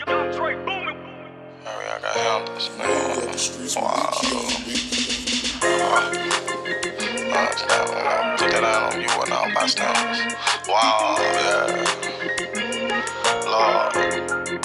I got handles, man. Wow. Put that out on you and all bystanders. Wow, yeah. Lord.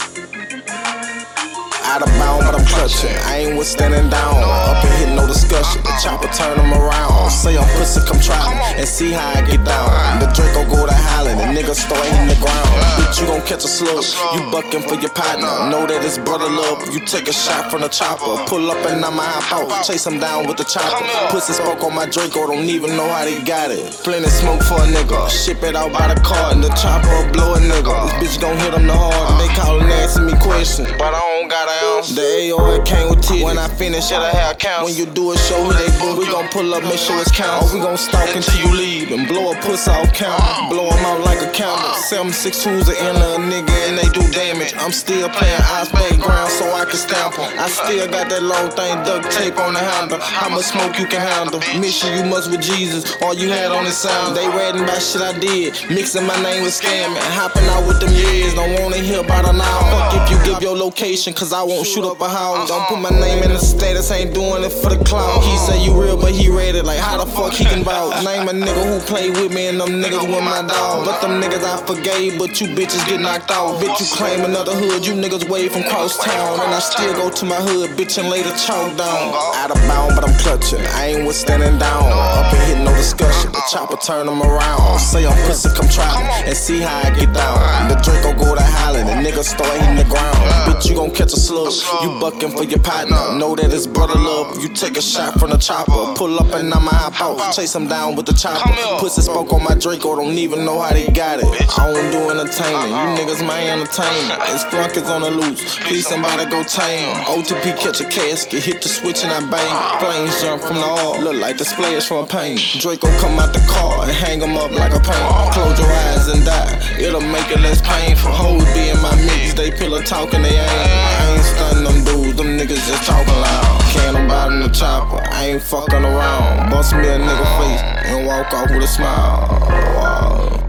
Out of bound, but I'm clutching. I ain't with standing down. Up and hit no discussion. The chopper turn him around. Say I'm pussy, come try me and see how I get down. The Draco go to howling, the nigga start hitting the ground. Bitch, you gon' catch a slug. You bucking for your partner. Know that it's brother love. You take a shot from the chopper. Pull up and I'ma hop out. Chase him down with the chopper. Pussy spoke on my Draco, don't even know how they got it. Plenty smoke for a nigga. Ship it out by the car and the chopper blow a nigga. This bitch gon' hit him the hard. They callin' asking me questions, but I don't got an ounce. The AO it came with titties. When I finish, it'll have counts. When you do a show, they book. We gon' pull up, make sure it's count. Or we gon' stalk until you leave and blow a pussy off count. Blow them out like a counter. 7.62s to enter a nigga and they do damage. I'm still playing ice background so I can stamp them. I still got that long thing duct tape on the handle. How much smoke you can handle? Mission you must with Jesus. All you had on the sound. They ratting about shit I did. Mixing my name with scamming. Hopping out with them years. Don't wanna hear about it now. Fuck if you give your location, cause I won't shoot up a house. Don't put my name in the status, ain't doing it for the clout. He say you real, but he rated like how the fuck he can vouch. Name a nigga who play with me and them niggas with my dog. But them niggas I forgave, but you bitches get knocked out. Bitch, you claim another hood, you niggas way from cross town. And I still go to my hood, bitch, and lay the chalk down. Out of bound, but I'm clutching, I ain't with standing down. Up and hit no discussion, the chopper turn him around. Say I'm pussy, come try me and see how I get down. The Draco go to howling, the nigga start hitting the ground. Bitch, you gon' catch a slug, you bucking for your partner. Know that it's brother love. You take a shot from the chopper. Pull up and I'ma hop out. Chase him down with the chopper. Pussy spoke on my Draco, don't even know how they got it. I don't do entertainment. You niggas my entertainment. It's flunkers on the loose. Please somebody go tame. OTP catch a casket, hit the switch and I bang. Flames jump from the all. Look like the splash from a paint. Draco come out the car and hang him up like a paint. Close your eyes and die. It'll make it less painful. Hoes be in my mix. They pillow talking, they ain't. I ain't stunning them dudes. Them niggas just talking loud. Can't nobody in the chopper, I ain't fucking around. Bust me a nigga face and walk off with a smile. Wow.